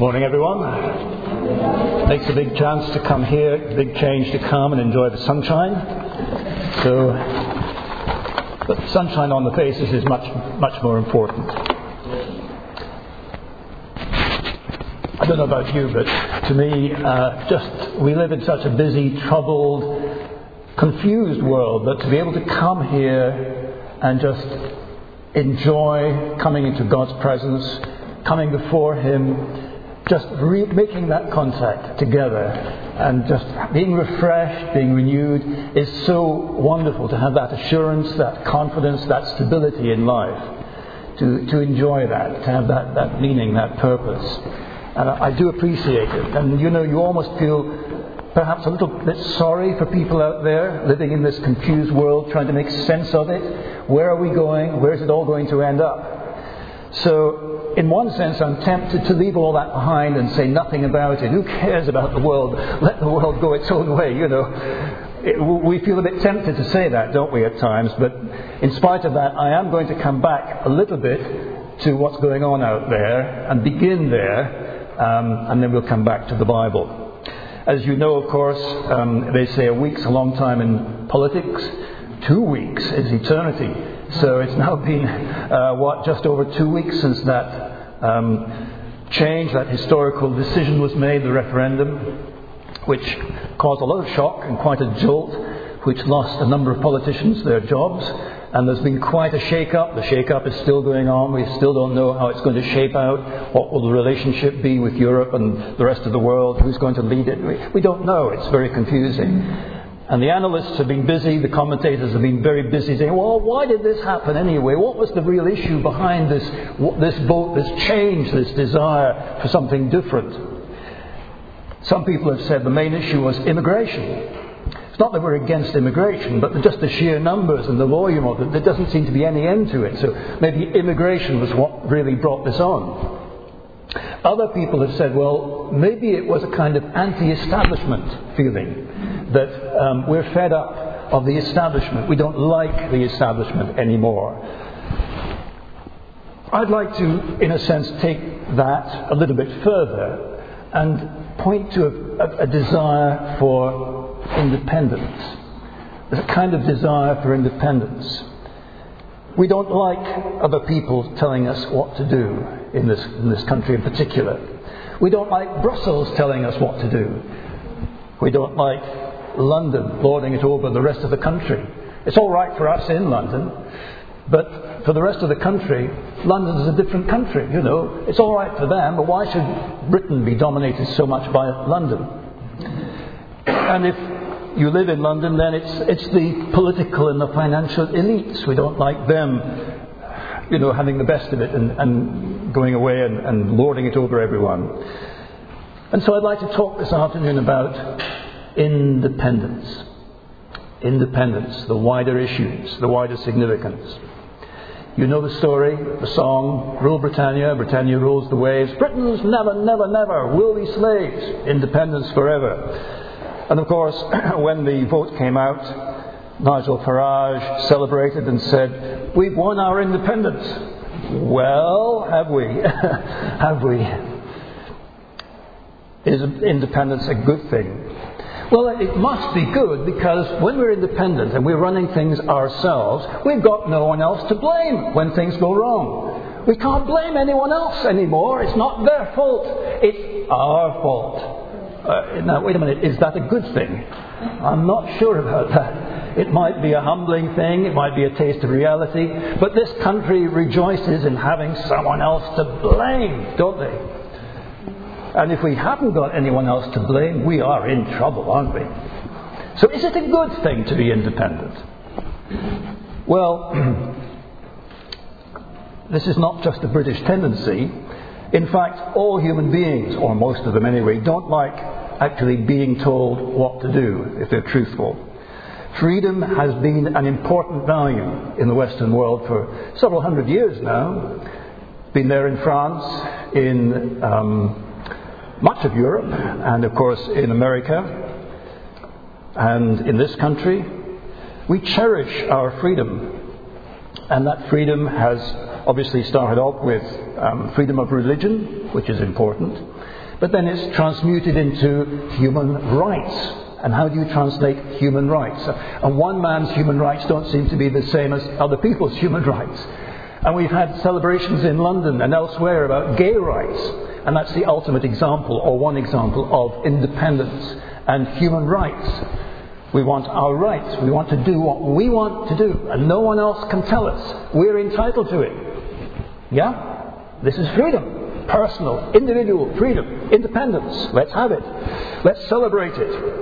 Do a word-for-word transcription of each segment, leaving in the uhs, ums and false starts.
Morning, everyone. Makes a big chance to come here, big change to come and enjoy the sunshine. So, but sunshine on the faces is much, much more important. I don't know about you, but to me, uh, just we live in such a busy, troubled, confused world that to be able to come here and just enjoy coming into God's presence, coming before Him, just re- making that contact together and just being refreshed, being renewed is so wonderful to have that assurance, that confidence, that stability in life, to, to enjoy that, to have that, that meaning, that purpose. And I, I do appreciate it. And you know, you almost feel perhaps a little bit sorry for people out there living in this confused world, trying to make sense of it. Where are we going? Where is it all going to end up? So, in one sense, I'm tempted to leave all that behind and say nothing about it. Who cares about the world? Let the world go its own way, you know. It, we feel a bit tempted to say that, don't we, at times? But in spite of that, I am going to come back a little bit to what's going on out there and begin there, um, and then we'll come back to the Bible. As you know, of course, um, they say a week's a long time in politics. Two weeks is eternity. So it's now been, uh, what, just over two weeks since that um, change, that historical decision was made, the referendum, which caused a lot of shock and quite a jolt, which lost a number of politicians their jobs. And there's been quite a shake-up. The shake-up is still going on. We still don't know how it's going to shape out. What will the relationship be with Europe and the rest of the world? Who's going to lead it? We, we don't know. It's very confusing. And the analysts have been busy, the commentators have been very busy saying, well, why did this happen anyway? What was the real issue behind this, this vote, this change, this desire for something different? Some people have said the main issue was immigration. It's not that we're against immigration, but just the sheer numbers and the volume of it, there doesn't seem to be any end to it. So maybe immigration was what really brought this on. Other people have said, well, maybe it was a kind of anti-establishment feeling, that um, we're fed up of the establishment. We don't like the establishment anymore. I'd like to, in a sense, take that a little bit further and point to a, a, a desire for independence. There's a kind of desire for independence. We don't like other people telling us what to do in this, in this country in particular. We don't like Brussels telling us what to do. We don't like London lording it over the rest of the country. It's all right for us in London, but for the rest of the country, London is a different country, you know. It's all right for them, but why should Britain be dominated so much by London? And if you live in London, then it's it's the political and the financial elites. We don't like them, you know, having the best of it and, and going away and, and lording it over everyone. And so I'd like to talk this afternoon about independence. Independence, the wider issues, the wider significance. You know the story, the song, Rule Britannia, Britannia rules the waves. Britons never, never, never will be slaves. Independence forever. And of course, when the vote came out, Nigel Farage celebrated and said, we've won our independence. Well, have we? Have we? Is independence a good thing? Well, it must be good, because when we're independent and we're running things ourselves, we've got no one else to blame when things go wrong. We can't blame anyone else anymore. It's not their fault. It's our fault. Uh, now, wait a minute, is that a good thing? I'm not sure about that. It might be a humbling thing, it might be a taste of reality, but this country rejoices in having someone else to blame, don't they? And if we haven't got anyone else to blame, we are in trouble, aren't we? So is it a good thing to be independent? Well, this is not just a British tendency. In fact, all human beings, or most of them anyway, don't like actually being told what to do, if they're truthful. Freedom has been an important value in the Western world for several hundred years now. Been there in France, in um, much of Europe, and of course in America, and in this country. We cherish our freedom, and that freedom has obviously started off with um, freedom of religion, which is important, but then it's transmuted into human rights. And how do you translate human rights? And one man's human rights don't seem to be the same as other people's human rights. And we've had celebrations in London and elsewhere about gay rights. And that's the ultimate example, or one example, of independence and human rights. We want our rights. We want to do what we want to do. And no one else can tell us. We're entitled to it. Yeah? This is freedom. Personal, individual freedom, independence. Let's have it. Let's celebrate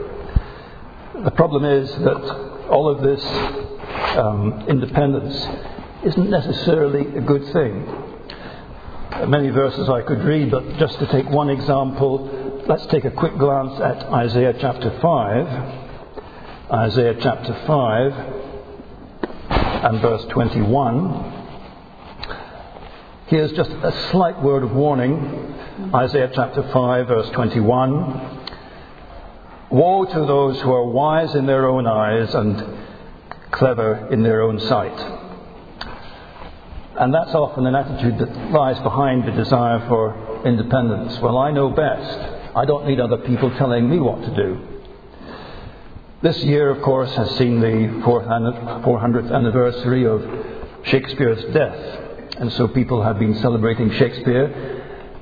it. The problem is that all of this um, independence isn't necessarily a good thing. Many verses I could read, but just to take one example, let's take a quick glance at Isaiah chapter five. Isaiah chapter five and verse twenty-one. Here's just a slight word of warning. Isaiah chapter five, verse twenty-one. Woe to those who are wise in their own eyes and clever in their own sight. And that's often an attitude that lies behind the desire for independence. Well, I know best. I don't need other people telling me what to do. This year, of course, has seen the four hundredth anniversary of Shakespeare's death. And so people have been celebrating Shakespeare.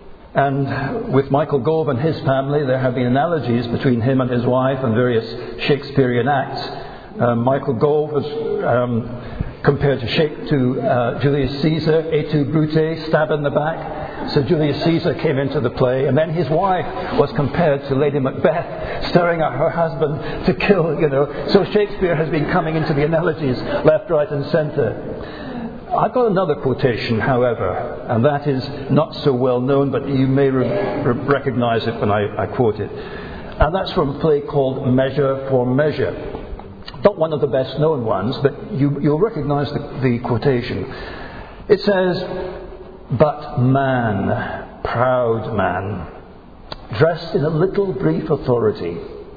And with Michael Gove and his family, there have been analogies between him and his wife and various Shakespearean acts. Um, Michael Gove was um, compared to, Shake, to uh, Julius Caesar, et tu Brute, stab in the back. So Julius Caesar came into the play, and then his wife was compared to Lady Macbeth, staring at her husband to kill, you know. So Shakespeare has been coming into the analogies left, right and centre. I've got another quotation, however, and that is not so well known, but you may re- re- recognise it when I, I quote it. And that's from a play called Measure for Measure. Not one of the best known ones, but you, you'll recognise the, the quotation. It says, "But man, proud man, dressed in a little brief authority,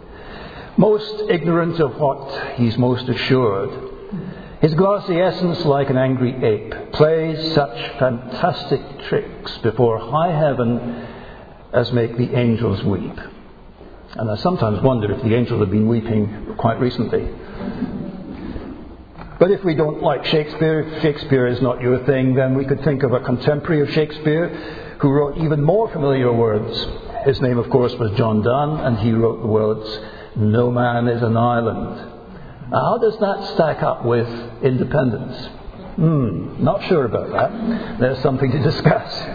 most ignorant of what he's most assured, his glassy essence like an angry ape, plays such fantastic tricks before high heaven as make the angels weep." And I sometimes wonder if the angels have been weeping quite recently. But if we don't like Shakespeare, if Shakespeare is not your thing, then we could think of a contemporary of Shakespeare who wrote even more familiar words. His name, of course, was John Donne, and he wrote the words, "No man is an island." Now, how does that stack up with independence? Hmm, not sure about that. There's something to discuss.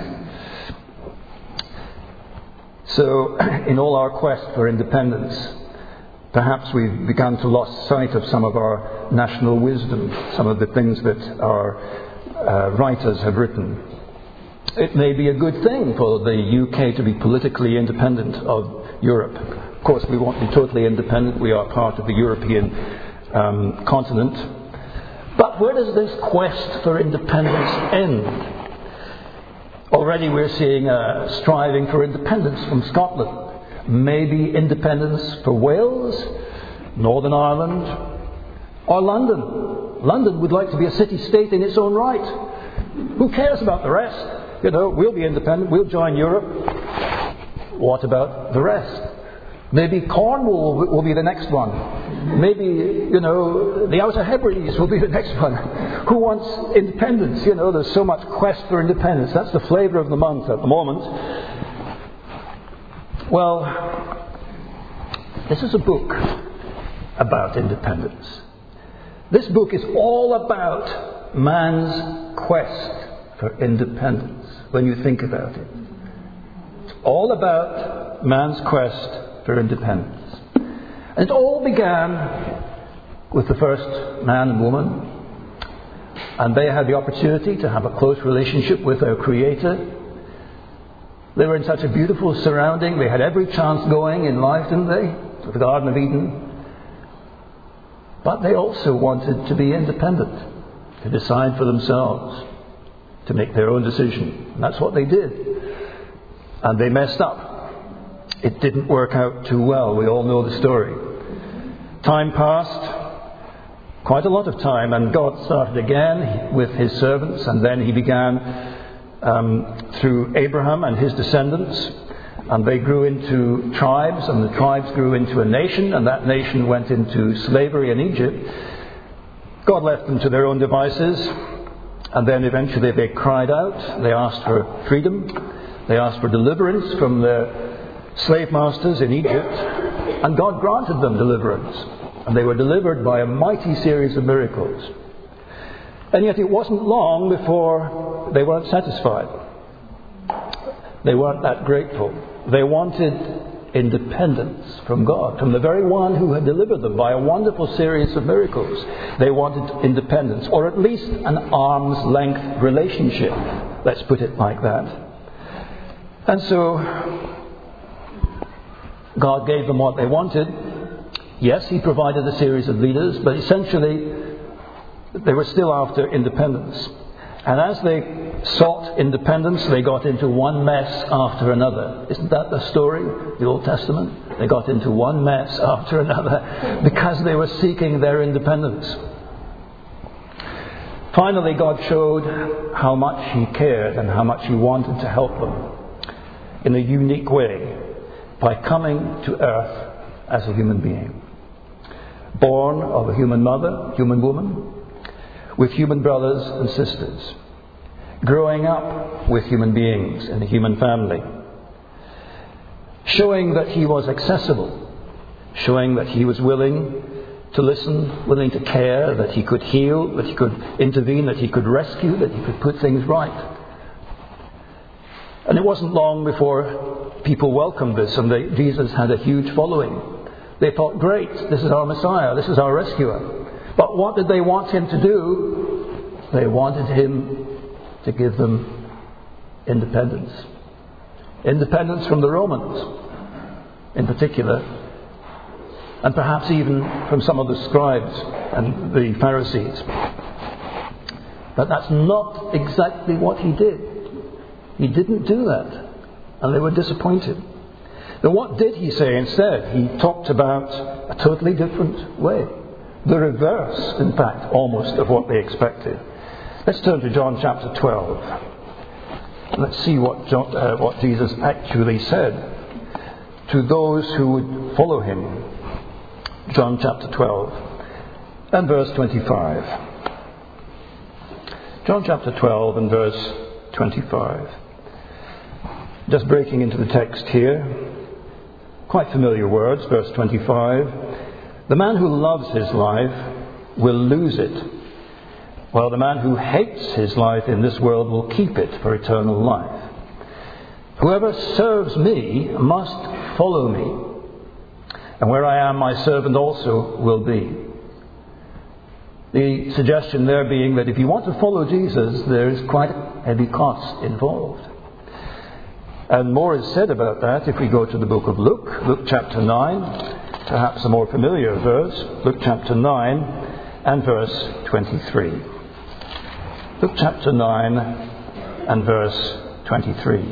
So, in all our quest for independence, perhaps we've begun to lose sight of some of our national wisdom, some of the things that our uh, writers have written. It may be a good thing for the U K to be politically independent of Europe. Of course, we won't be totally independent. We are part of the European um, continent. But where does this quest for independence end? Already we're seeing uh, striving for independence from Scotland. Maybe independence for Wales, Northern Ireland, or London. London would like to be a city-state in its own right. Who cares about the rest? You know, we'll be independent, we'll join Europe. What about the rest? Maybe Cornwall will be the next one. Maybe, you know, the Outer Hebrides will be the next one. Who wants independence? You know, there's so much quest for independence. That's the flavour of the month at the moment. Well, this is a book about independence. This book is all about man's quest for independence, when you think about it. It's all about man's quest for independence. And it all began with the first man and woman, and they had the opportunity to have a close relationship with their Creator. They were in such a beautiful surrounding. They had every chance going in life, didn't they? The Garden of Eden. But they also wanted to be independent, to decide for themselves, to make their own decision. And that's what they did. And they messed up. It didn't work out too well. We all know the story. Time passed. quite a lot of time, and God started again with his servants, and then he began um, through Abraham and his descendants, and they grew into tribes, and the tribes grew into a nation, and that nation went into slavery in Egypt. God left them to their own devices, and then eventually they cried out. They asked for freedom. They asked for deliverance from their slave masters in Egypt, and God granted them deliverance. And they were delivered by a mighty series of miracles. And yet it wasn't long before they weren't satisfied. They weren't that grateful. They wanted independence from God, from the very one who had delivered them by a wonderful series of miracles. They wanted independence, or at least an arm's length relationship. Let's put it like that. And so God gave them what they wanted. Yes, he provided a series of leaders, but essentially they were still after independence. And as they sought independence, they got into one mess after another. Isn't that the story, the Old Testament? They got into one mess after another because they were seeking their independence. Finally, God showed how much he cared and how much he wanted to help them in a unique way by coming to earth as a human being. Born of a human mother, human woman, with human brothers and sisters, growing up with human beings in the human family, showing that he was accessible, showing that he was willing to listen, willing to care, that he could heal, that he could intervene, that he could rescue, that he could put things right. And it wasn't long before people welcomed this, and they, Jesus had a huge following. They thought, great, this is our Messiah, this is our rescuer. But what did they want him to do? They wanted him to give them independence. Independence from the Romans, in particular, and perhaps even from some of the scribes and the Pharisees. But that's not exactly what he did. He didn't do that, and they were disappointed. Then what did he say instead? He talked about a totally different way. The reverse, in fact, almost of what they expected. Let's turn to John chapter twelve. Let's see what, John, uh, what Jesus actually said to those who would follow him. John chapter twelve and verse twenty-five. John chapter twelve and verse twenty-five. Just breaking into the text here. Quite familiar words, verse twenty-five. The man who loves his life will lose it, while the man who hates his life in this world will keep it for eternal life. Whoever serves me must follow me, and where I am, my servant also will be. The suggestion there being that if you want to follow Jesus, there is quite a heavy cost involved. And more is said about that if we go to the book of Luke, Luke chapter nine, perhaps a more familiar verse, Luke chapter nine and verse twenty-three. Luke chapter nine and verse twenty-three.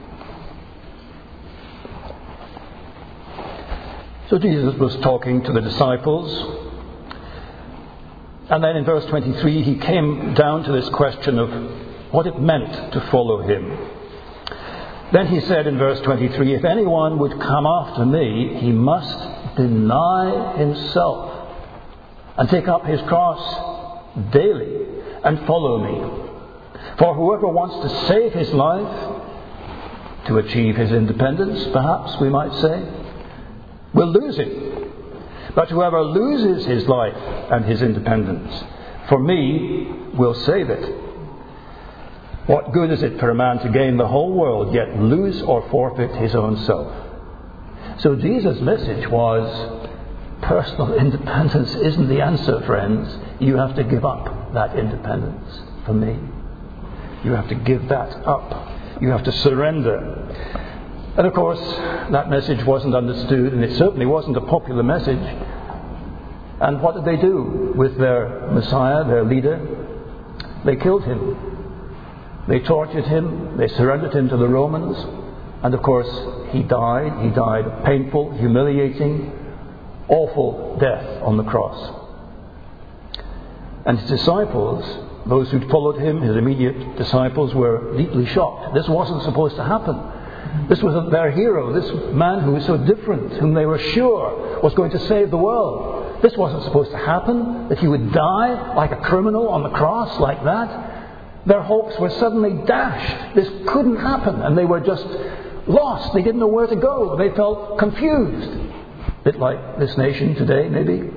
So Jesus was talking to the disciples, and then in verse twenty-three he came down to this question of what it meant to follow him. Then he said in verse twenty-three, if anyone would come after me, he must deny himself and take up his cross daily and follow me. For whoever wants to save his life, to achieve his independence, perhaps we might say, will lose it. But whoever loses his life and his independence, for me, will save it. What good is it for a man to gain the whole world, yet lose or forfeit his own self? So Jesus' message was, personal independence isn't the answer, friends. You have to give up that independence for me. You have to give that up. You have to surrender. And of course, that message wasn't understood, and it certainly wasn't a popular message. And what did they do with their Messiah, their leader? They killed him. They tortured him, they surrendered him to the Romans, and of course he died. He died a painful, humiliating, awful death on the cross. And his disciples, those who'd followed him, his immediate disciples, were deeply shocked. This wasn't supposed to happen. This was their hero, this man who was so different, whom they were sure was going to save the world. This wasn't supposed to happen, that he would die like a criminal on the cross like that. Their hopes were suddenly dashed. This couldn't happen, and they were just lost. They didn't know where to go. They felt confused. A bit like this nation today, maybe.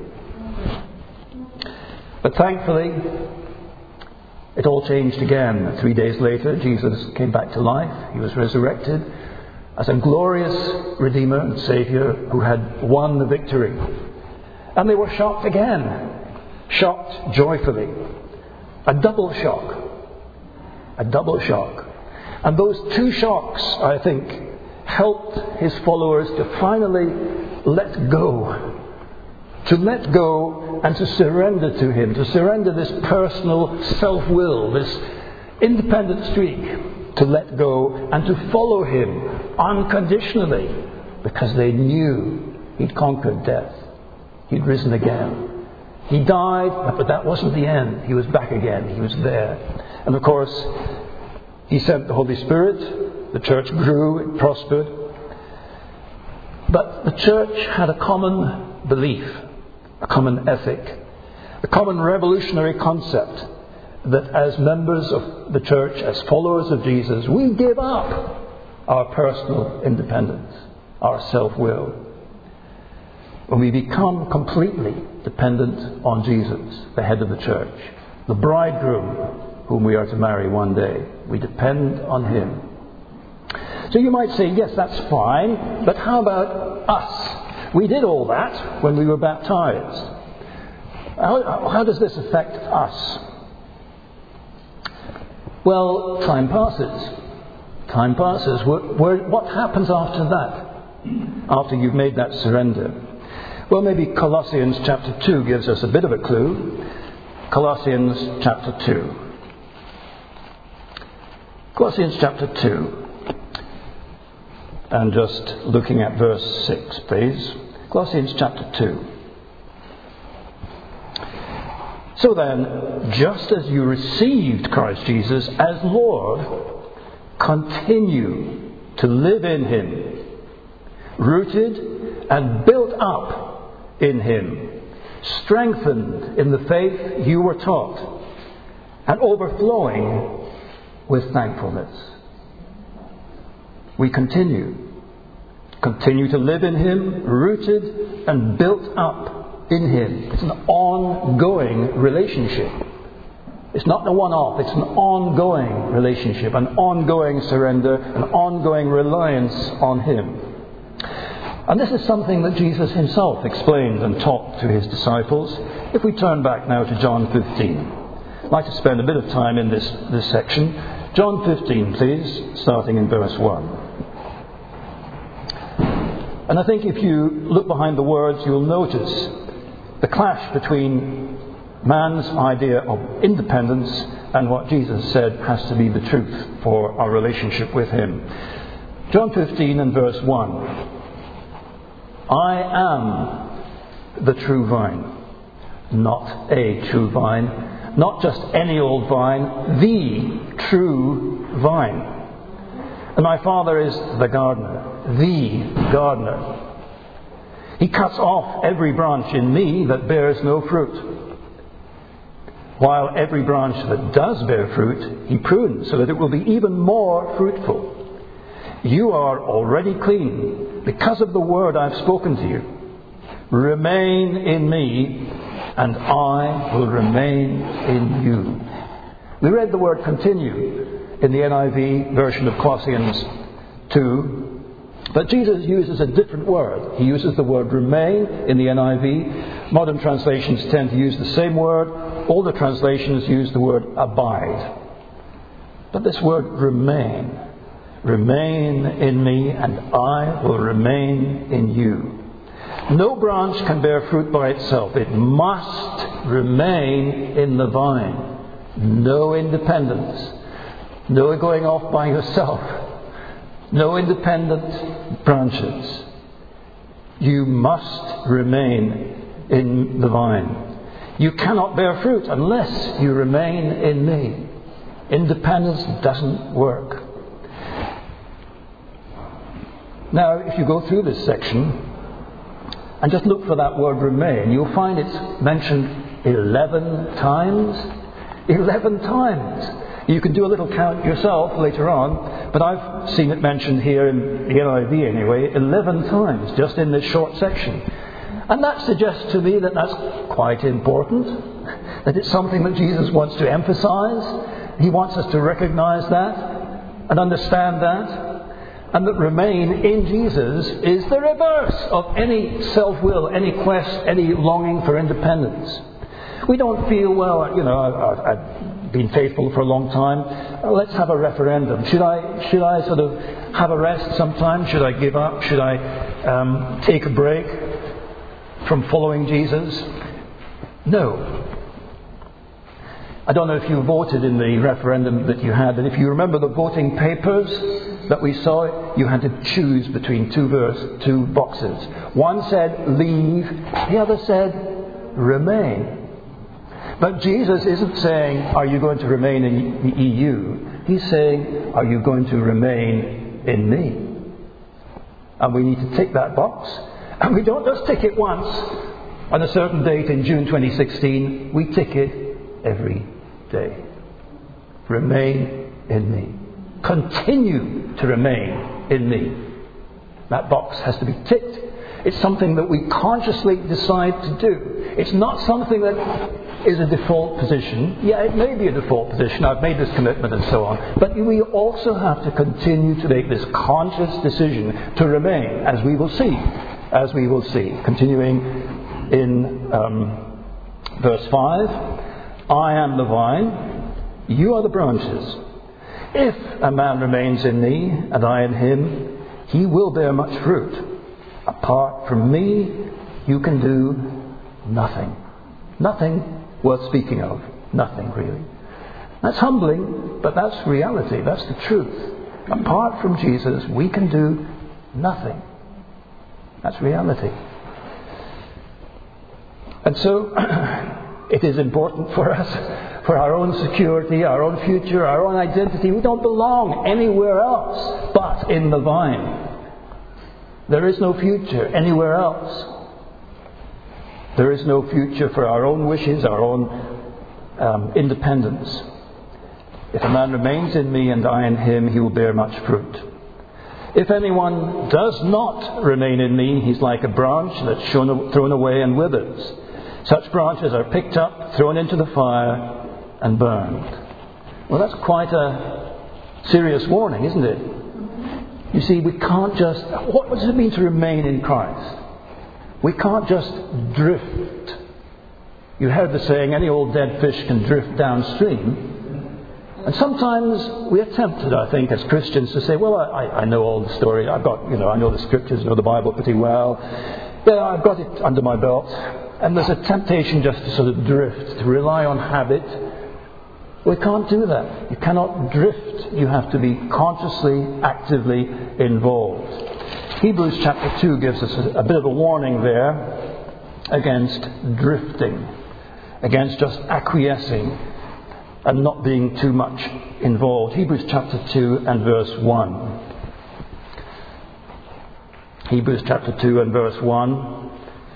But thankfully, it all changed again. Three days later, Jesus came back to life. He was resurrected as a glorious Redeemer and Saviour who had won the victory. And they were shocked again. Shocked joyfully. A double shock. A double shock. And those two shocks, I think, helped his followers to finally let go. To let go and to surrender to him. To surrender this personal self-will, this independent streak. To let go and to follow him unconditionally. Because they knew he'd conquered death. He'd risen again. He died, but that wasn't the end. He was back again. He was there. And of course, he sent the Holy Spirit. The church grew, it prospered. But the church had a common belief, a common ethic, a common revolutionary concept that as members of the church, as followers of Jesus, we give up our personal independence, our self-will. When we become completely dependent on Jesus, the head of the church, the bridegroom whom we are to marry one day, we depend on him. So you might say, yes, that's fine, but how about us? We did all that when we were baptized. How, how does this affect us? Well, time passes. Time passes. We're, we're, what happens after that? After you've made that surrender? Well, maybe Colossians chapter two gives us a bit of a clue. Colossians chapter two. Colossians chapter two. And just looking at verse six, please. Colossians chapter two. So then, just as you received Christ Jesus as Lord, continue to live in him, rooted and built up in him, strengthened in the faith you were taught, and overflowing with thankfulness. We continue. Continue to live in him, rooted and built up in him. It's an ongoing relationship. It's not a one-off, it's an ongoing relationship, an ongoing surrender, an ongoing reliance on him. And this is something that Jesus himself explained and taught to his disciples. If we turn back now to John fifteen. I'd like to spend a bit of time in this, this section. John fifteen, please, starting in verse one. And I think if you look behind the words, you'll notice the clash between man's idea of independence and what Jesus said has to be the truth for our relationship with him. John fifteen and verse one. I am the true vine, not a true vine, not just any old vine, the true vine. And my Father is the gardener, the gardener. He cuts off every branch in me that bears no fruit, while every branch that does bear fruit, he prunes so that it will be even more fruitful. You are already clean because of the word I've spoken to you. Remain in me, and I will remain in you. We read the word continue in the N I V version of Colossians two, but Jesus uses a different word. He uses the word remain in the N I V. Modern translations tend to use the same word. Older translations use the word abide. But this word remain, remain in me and I will remain in you. No branch can bear fruit by itself. It must remain in the vine. No independence. No going off by yourself. No independent branches. You must remain in the vine. You cannot bear fruit unless you remain in me. Independence doesn't work. Now, if you go through this section and just look for that word remain, you'll find it's mentioned eleven times. Eleven times. You can do a little count yourself later on, but I've seen it mentioned here in the N I V anyway, eleven times just in this short section. And that suggests to me that that's quite important, that it's something that Jesus wants to emphasize. He wants us to recognize that and understand that, and that remain in Jesus is the reverse of any self-will, any quest, any longing for independence. We don't feel, well, you know, I've, I've been faithful for a long time. Let's have a referendum. Should I, should I sort of have a rest sometime? Should I give up? Should I um, take a break from following Jesus? No. I don't know if you voted in the referendum that you had, but if you remember the voting papers that we saw, you had to choose between two verse, two boxes. One said leave, the other said remain. But Jesus isn't saying, are you going to remain in the E U? He's saying, are you going to remain in me? And we need to tick that box. And we don't just tick it once on a certain date in June twenty sixteen. We tick it every day. Remain in me. Continue to remain in me. That box has to be ticked. It's something that we consciously decide to do. It's not something that is a default position. Yeah, it may be a default position. I've made this commitment and so on. But we also have to continue to make this conscious decision to remain, as we will see. As we will see. Continuing in um, verse five. I am the vine, you are the branches. If a man remains in me, and I in him, he will bear much fruit. Apart from me, you can do nothing. Nothing worth speaking of. Nothing, really. That's humbling, but that's reality. That's the truth. Apart from Jesus, we can do nothing. That's reality. And so, it is important for us, for our own security, our own future, our own identity. We don't belong anywhere else but in the vine. There is no future anywhere else. There is no future for our own wishes, our own um, independence. If a man remains in me and I in him, he will bear much fruit. If anyone does not remain in me, he's like a branch that's thrown away and withers. Such branches are picked up, thrown into the fire, and burned. Well, that's quite a serious warning, isn't it? You see, we can't just... What does it mean to remain in Christ? We can't just drift. You heard the saying, any old dead fish can drift downstream. And sometimes we are tempted, I think, as Christians to say, well, I, I know all the story. I've got, you know, I know the scriptures, know the Bible pretty well. Yeah, I've got it under my belt. And there's a temptation just to sort of drift, to rely on habit. We can't do that. You cannot drift. You have to be consciously, actively involved. Hebrews chapter two gives us a, a bit of a warning there against drifting, against just acquiescing and not being too much involved. Hebrews chapter two and verse one. Hebrews chapter two and verse one.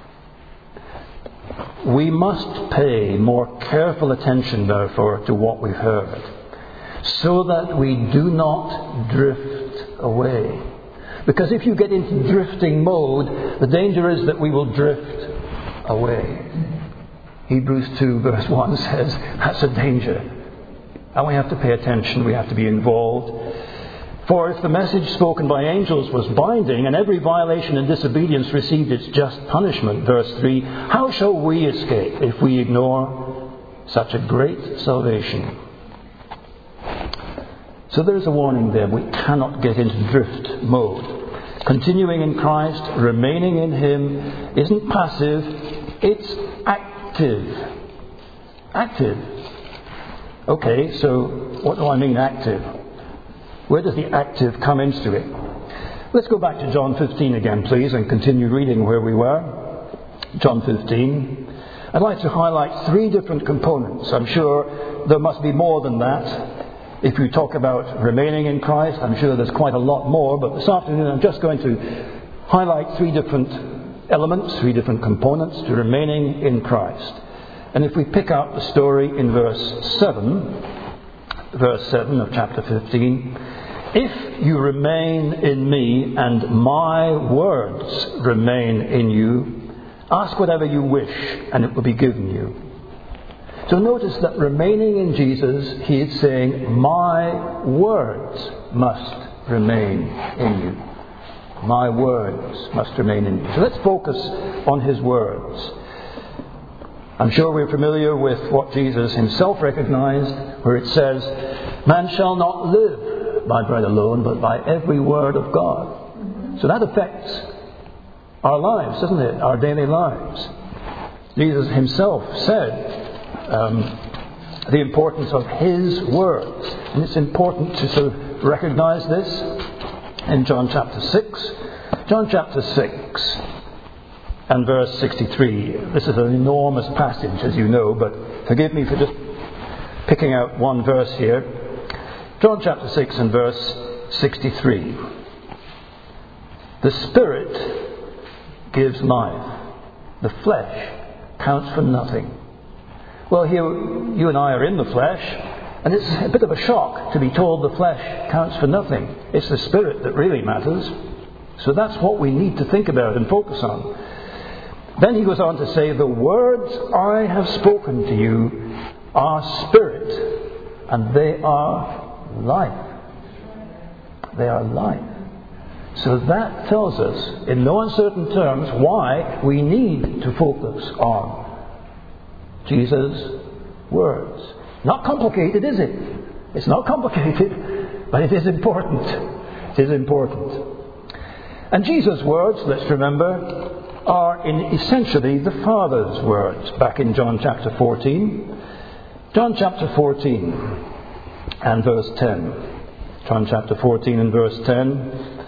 We must pay more careful attention, therefore, to what we've heard, so that we do not drift away. Because if you get into drifting mode, the danger is that we will drift away. Hebrews two verse one says that's a danger. And we have to pay attention, we have to be involved. For if the message spoken by angels was binding, and every violation and disobedience received its just punishment, verse three, how shall we escape if we ignore such a great salvation? So there's a warning there. We cannot get into drift mode. Continuing in Christ, remaining in Him, isn't passive, it's active. Active. Okay, so what do I mean active? Where does the active come into it? Let's go back to John fifteen again, please, and continue reading where we were. John fifteen I'd like to highlight three different components. I'm sure there must be more than that. If you talk about remaining in Christ, I'm sure there's quite a lot more, but this afternoon I'm just going to highlight three different elements, three different components to remaining in Christ. And if we pick up the story in verse seven, verse seven of chapter fifteen, if you remain in me and my words remain in you, ask whatever you wish and it will be given you. So notice that remaining in Jesus, he is saying, my words must remain in you. My words must remain in you. So let's focus on his words. I'm sure we're familiar with what Jesus himself recognized, where it says, man shall not live by bread alone, but by every word of God. So that affects our lives, doesn't it? Our daily lives. Jesus himself said, Um, the importance of his words. And it's important to sort of recognize this in John chapter six. John chapter six and verse sixty-three. This is an enormous passage, as you know, but forgive me for just picking out one verse here. John chapter six and verse sixty-three. The Spirit gives life. The flesh counts for nothing. Well, here you and I are in the flesh, and it's a bit of a shock to be told the flesh counts for nothing. It's the Spirit that really matters. So that's what we need to think about and focus on. Then he goes on to say, the words I have spoken to you are spirit, and they are life. They are life. So that tells us, in no uncertain terms, why we need to focus on Jesus' words. Not complicated, is it? It's not complicated, but it is important. It is important. And Jesus' words, let's remember, are in essentially the Father's words. Back in John chapter fourteen. John chapter fourteen and verse ten. John chapter fourteen and verse ten.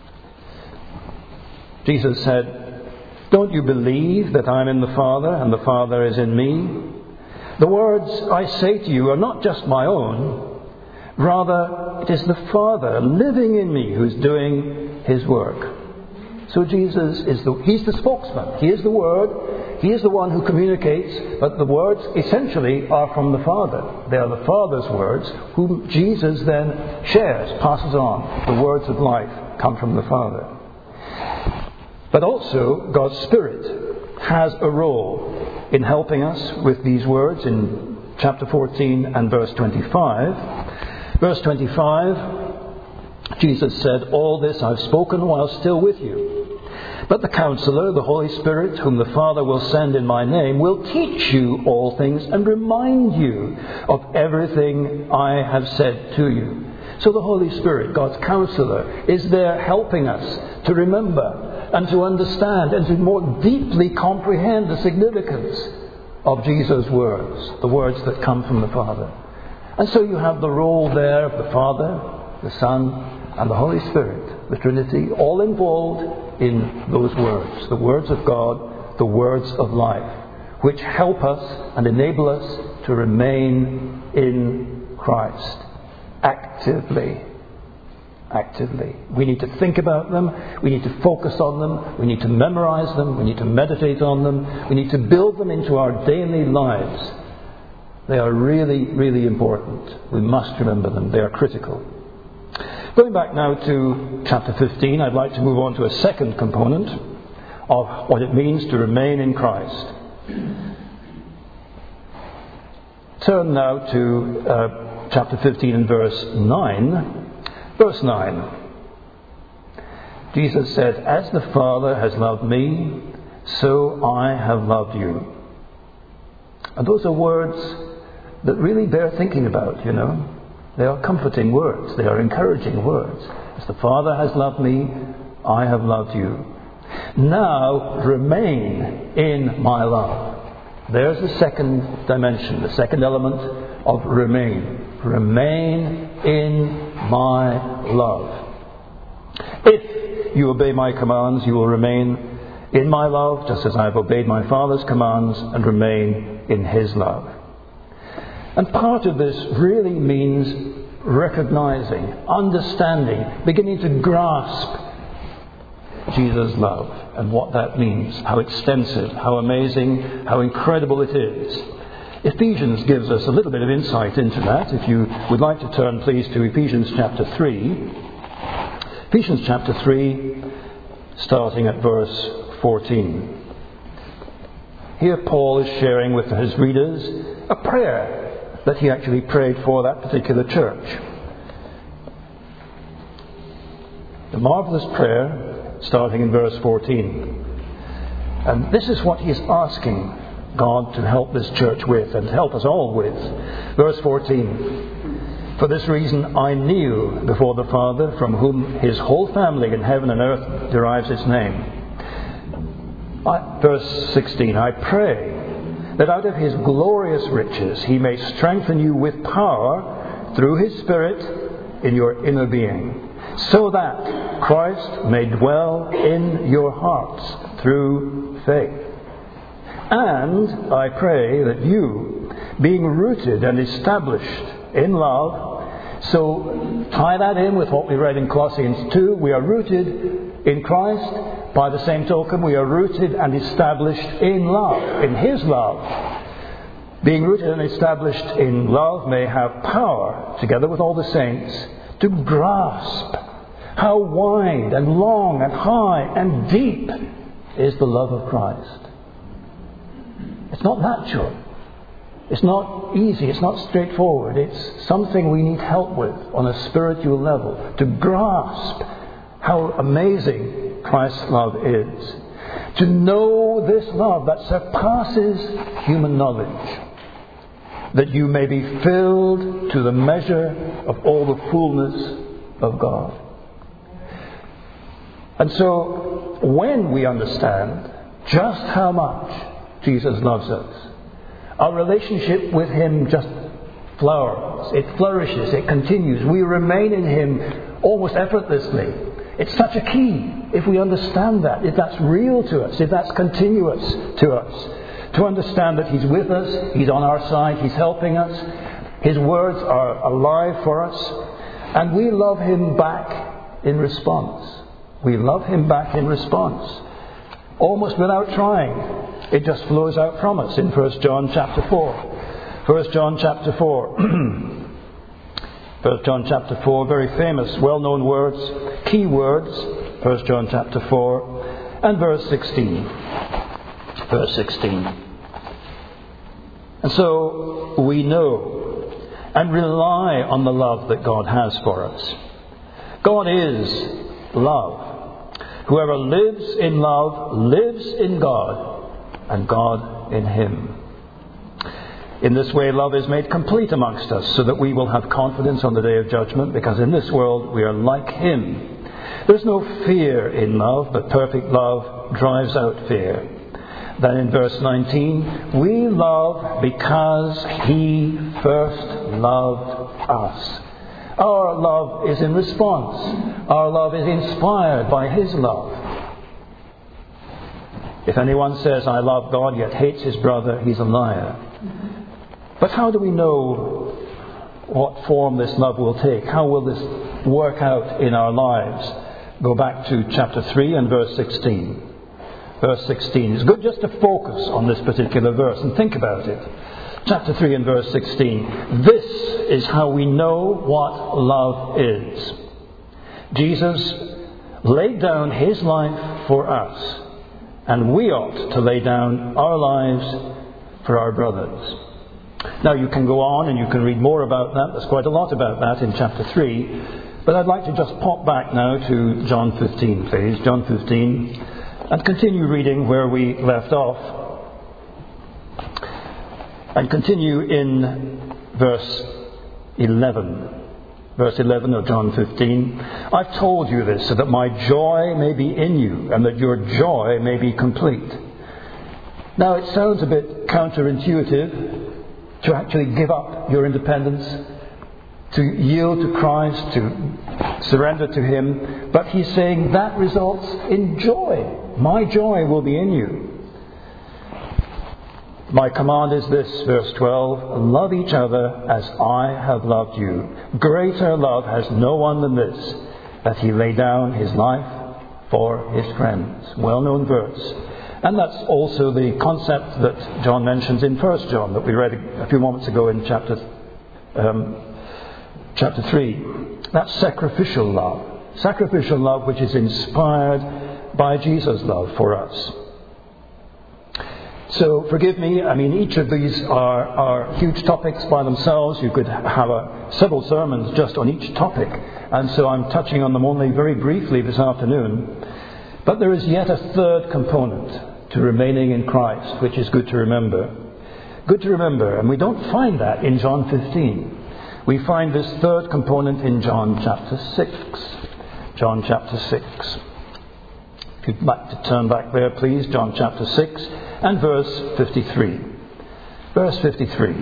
Jesus said, don't you believe that I'm in the Father and the Father is in me? The words I say to you are not just my own. Rather, it is the Father living in me who's doing his work. So Jesus is the, he's the spokesman. He is the Word. He is the one who communicates. But the words essentially are from the Father. They are the Father's words, whom Jesus then shares, passes on. The words of life come from the Father. But also, God's Spirit has a role in helping us with these words in chapter fourteen and verse twenty-five. Verse twenty-five, Jesus said, all this I've spoken while still with you. But the Counselor, the Holy Spirit, whom the Father will send in my name, will teach you all things and remind you of everything I have said to you. So the Holy Spirit, God's Counselor, is there helping us to remember and to understand and to more deeply comprehend the significance of Jesus' words, the words that come from the Father. And so you have the role there of the Father, the Son, and the Holy Spirit, the Trinity, all involved in those words, the words of God, the words of life, which help us and enable us to remain in Christ actively. Actively. We need to think about them. We need to focus on them. We need to memorize them. We need to meditate on them. We need to build them into our daily lives. They are really, really important. We must remember them. They are critical. Going back now to chapter fifteen, I'd like to move on to a second component of what it means to remain in Christ. Turn now to uh, chapter fifteen and verse nine. Verse nine. Jesus said, as the Father has loved me, so I have loved you. And those are words that really bear thinking about, you know. They are comforting words. They are encouraging words. As the Father has loved me, I have loved you. Now remain in my love. There's the second dimension, the second element of remain. Remain in my love. If you obey my commands, you will remain in my love, just as I have obeyed my Father's commands and remain in his love. And part of this really means recognizing, understanding, beginning to grasp Jesus' love and what that means, how extensive, how amazing, how incredible it is. Ephesians gives us a little bit of insight into that. If you would like to turn, please, to Ephesians chapter three. Ephesians chapter three, starting at verse fourteen. Here Paul is sharing with his readers a prayer that he actually prayed for that particular church. The marvellous prayer, starting in verse fourteen. And this is what he's asking God to help this church with and help us all with. Verse fourteen. For this reason I kneel before the Father, from whom his whole family in heaven and earth derives its name. I, verse sixteen. I pray that out of his glorious riches he may strengthen you with power through his Spirit in your inner being, so that Christ may dwell in your hearts through faith. And I pray that you, being rooted and established in love, so tie that in with what we read in Colossians two, we are rooted in Christ. By the same token, we are rooted and established in love, in his love. Being rooted and established in love may have power, together with all the saints, to grasp how wide and long and high and deep is the love of Christ. It's not natural. It's not easy. It's not straightforward. It's something we need help with on a spiritual level, to grasp how amazing Christ's love is. To know this love that surpasses human knowledge, that you may be filled to the measure of all the fullness of God. And so, when we understand just how much Jesus loves us, our relationship with him just flowers, it flourishes, it continues. We remain in him almost effortlessly. It's such a key if we understand that, if that's real to us, if that's continuous to us. To understand that he's with us, he's on our side, he's helping us, his words are alive for us, and we love him back in response. We love him back in response. Almost without trying. It just flows out from us in First John chapter four. First John chapter four. First John chapter four, very famous, well-known words, key words. First John chapter four and verse sixteen. Verse sixteen. And so we know and rely on the love that God has for us. God is love. Whoever lives in love lives in God, and God in him. In this way, love is made complete amongst us, so that we will have confidence on the day of judgment, because in this world we are like him. There's no fear in love, but perfect love drives out fear. Then in verse nineteen, we love because he first loved us. Our love is in response. Our love is inspired by his love. If anyone says, I love God, yet hates his brother, he's a liar. But how do we know what form this love will take? How will this work out in our lives? Go back to chapter three and verse sixteen. Verse sixteen. It's good just to focus on this particular verse and think about it. Chapter three and verse sixteen. This is how we know what love is. Jesus laid down his life for us, and we ought to lay down our lives for our brothers. Now you can go on and you can read more about that. There's quite a lot about that in chapter three. But I'd like to just pop back now to John fifteen, please. John fifteen. And continue reading where we left off. And continue in verse eleven. Verse eleven of John fifteen. I've told you this so that my joy may be in you and that your joy may be complete. Now it sounds a bit counterintuitive to actually give up your independence, to yield to Christ, to surrender to Him. But He's saying that results in joy. My joy will be in you. My command is this, verse twelve, love each other as I have loved you. Greater love has no one than this, that he lay down his life for his friends. Well-known verse. And that's also the concept that John mentions in First John, that we read a few moments ago in chapter, um, chapter three. That's sacrificial love. Sacrificial love which is inspired by Jesus' love for us. So forgive me, I mean each of these are, are huge topics by themselves. You could have a, several sermons just on each topic, and so I'm touching on them only very briefly this afternoon. But there is yet a third component to remaining in Christ, which is good to remember. Good to remember, and we don't find that in John fifteen. We find this third component in John chapter six. John chapter six. If you'd like to turn back there, please, John chapter six. And verse fifty-three. Verse fifty-three.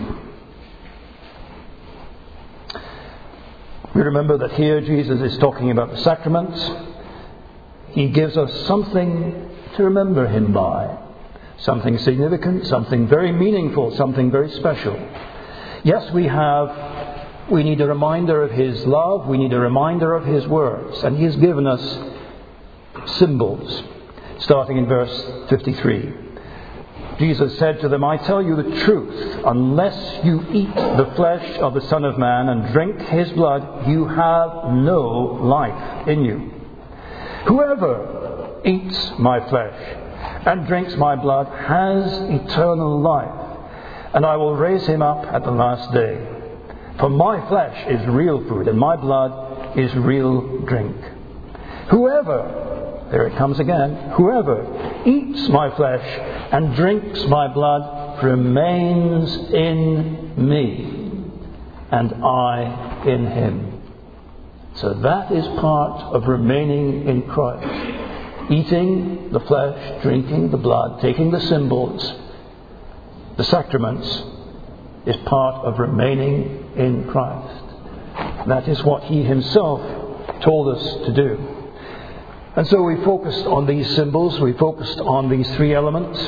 We remember that here Jesus is talking about the sacraments. He gives us something to remember Him by. Something significant, something very meaningful, something very special. Yes, we have, we need a reminder of His love, we need a reminder of His words. And He has given us symbols, starting in verse fifty-three. Jesus said to them, I tell you the truth, unless you eat the flesh of the Son of Man and drink His blood, you have no life in you. Whoever eats my flesh and drinks my blood has eternal life, and I will raise him up at the last day. For my flesh is real food, and my blood is real drink. Whoever, there it comes again, whoever eats my flesh and drinks my blood remains in me, and I in him. So that is part of remaining in Christ. Eating the flesh, drinking the blood, taking the symbols, the sacraments, is part of remaining in Christ. That is what He Himself told us to do. And so we focused on these symbols, we focused on these three elements.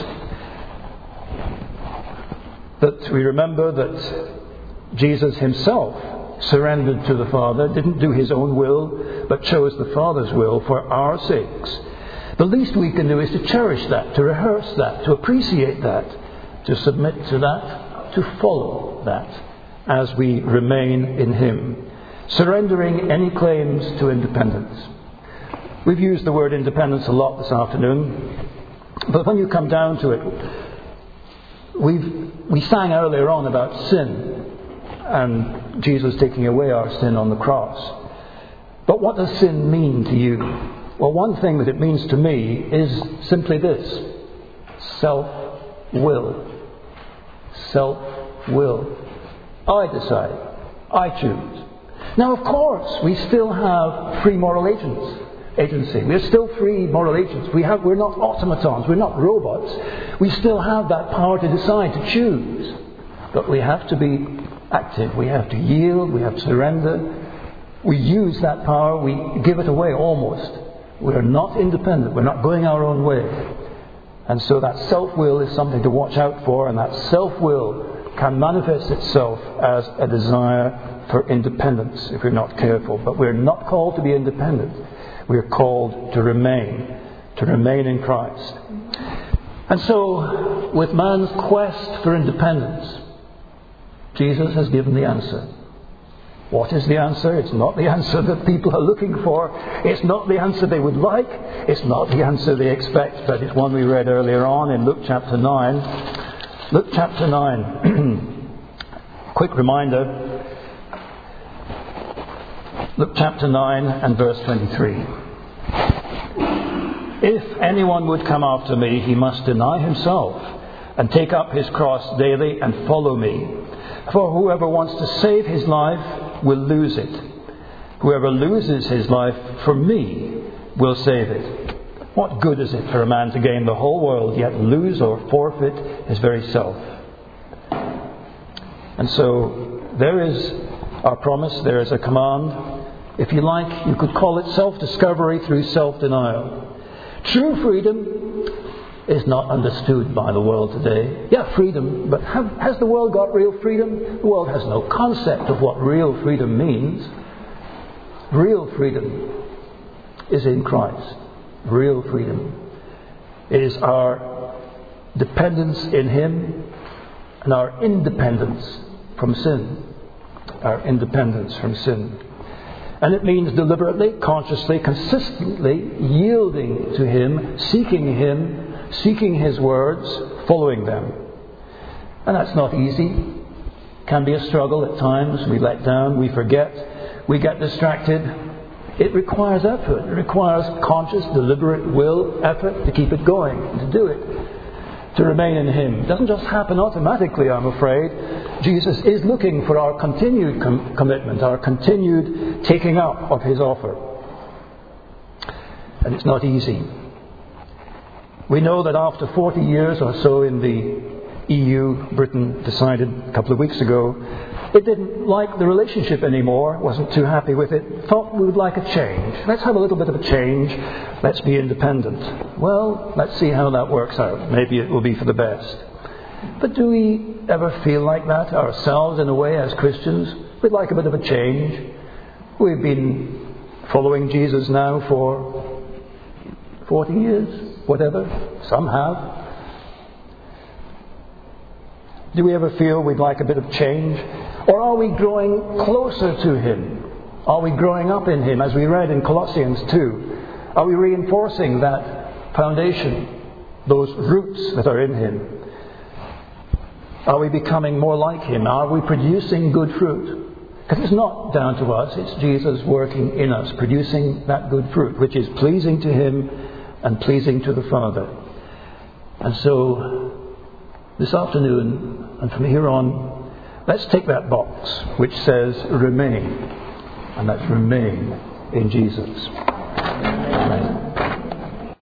That we remember that Jesus Himself surrendered to the Father, didn't do His own will, but chose the Father's will for our sakes. The least we can do is to cherish that, to rehearse that, to appreciate that, to submit to that, to follow that as we remain in Him, surrendering any claims to independence. We've used the word independence a lot this afternoon, but when you come down to it, we've, we sang earlier on about sin and Jesus taking away our sin on the cross. But what does sin mean to you? Well, one thing that it means to me is simply this: self-will. Self-will. I decide. I choose. Now, of course, we still have free moral agents. Agency. We're still free moral agents. We have, we're not automatons. We're not robots. We still have that power to decide, to choose. But we have to be active. We have to yield. We have to surrender. We use that power. We give it away almost. We're not independent. We're not going our own way. And so that self-will is something to watch out for. And that self-will can manifest itself as a desire for independence if we're not careful. But we're not called to be independent. We're called to remain, to remain in Christ. And so, with man's quest for independence, Jesus has given the answer. What is the answer? It's not the answer that people are looking for. It's not the answer they would like. It's not the answer they expect. But it's one we read earlier on in Luke chapter nine. Luke chapter nine. Quick reminder. Luke chapter nine and verse twenty-three. If anyone would come after me, he must deny himself and take up his cross daily and follow me. For whoever wants to save his life will lose it. Whoever loses his life for me will save it. What good is it for a man to gain the whole world, yet lose or forfeit his very self? And so there is our promise, there is a command If you like, you could call it self-discovery through self-denial. True freedom is not understood by the world today. Yeah, freedom, but have, has the world got real freedom? The world has no concept of what real freedom means. Real freedom is in Christ. Real freedom is our dependence in Him and our independence from sin. Our independence from sin. And it means deliberately, consciously, consistently yielding to Him, seeking Him, seeking His words, following them. And that's not easy. Can be a struggle at times. We let down, we forget, we get distracted. It requires effort. It requires conscious, deliberate will, effort to keep it going, to do it, to remain in Him. It doesn't just happen automatically, I'm afraid. Jesus is looking for our continued com- commitment, our continued taking up of His offer. And it's not easy. We know that after forty years or so in the E U, Britain decided a couple of weeks ago, it didn't like the relationship anymore, wasn't too happy with it, thought we would like a change. Let's have a little bit of a change, let's be independent. Well, let's see how that works out. Maybe it will be for the best. But do we ever feel like that ourselves in a way as Christians? We'd like a bit of a change. We've been following Jesus now for forty years, whatever. Some have. Do we ever feel we'd like a bit of change? Or are we growing closer to Him? Are we growing up in Him, as we read in Colossians two? Are we reinforcing that foundation, those roots that are in Him? Are we becoming more like Him? Are we producing good fruit? Because it's not down to us, it's Jesus working in us, producing that good fruit, which is pleasing to Him and pleasing to the Father. And so, this afternoon, and from here on, let's take that box which says remain. And let's remain in Jesus. Amen.